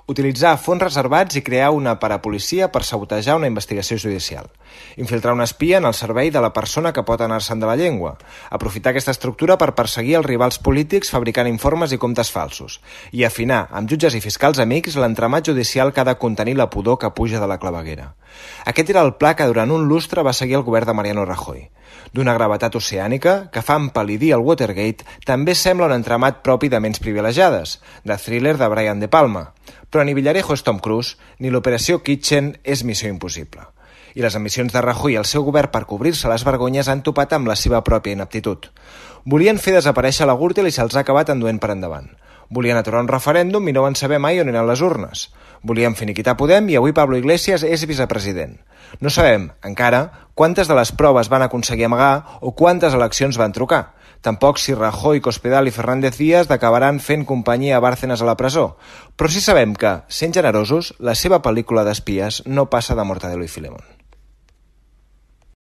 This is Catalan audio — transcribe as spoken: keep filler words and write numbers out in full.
Utilitzar fons reservats i crear una parapolicia per sabotejar una investigació judicial. Infiltrar un espia en el servei de la persona que pot anar-se'n de la llengua. Aprofitar aquesta estructura per perseguir els rivals polítics fabricant informes i comptes falsos. I afinar, amb jutges i fiscals amics, l'entramat judicial que ha de contenir la pudor que puja de la claveguera. Aquest era el pla que durant un lustre va seguir el govern de Mariano Rajoy. D'una gravetat oceànica que fa empal·lidir el Watergate, també sembla un entramat propi de ments privilegiades, de thriller de Brian De Palma. Però ni Villarejo és Tom Cruise, ni l'Operació Kitchen és Missió Impossible. I les ambicions de Rajoy i el seu govern per cobrir-se les vergonyes han topat amb la seva pròpia ineptitud. Volien fer desaparèixer la Gürtel i se'ls ha acabat enduent per endavant. Volien aturar un referèndum i no van saber mai on eren les urnes. Volien finiquitar Podem i avui Pablo Iglesias és vicepresident. No sabem, encara, quantes de les proves van aconseguir amagar o quantes eleccions van trucar. Tampoc si Rajoy, Cospedal i Fernández Díaz acabaran fent companyia a Bárcenas a la presó. Però sí sabem que, sent generosos, la seva pel·lícula d'espies no passa de Mortadelo i Filemón.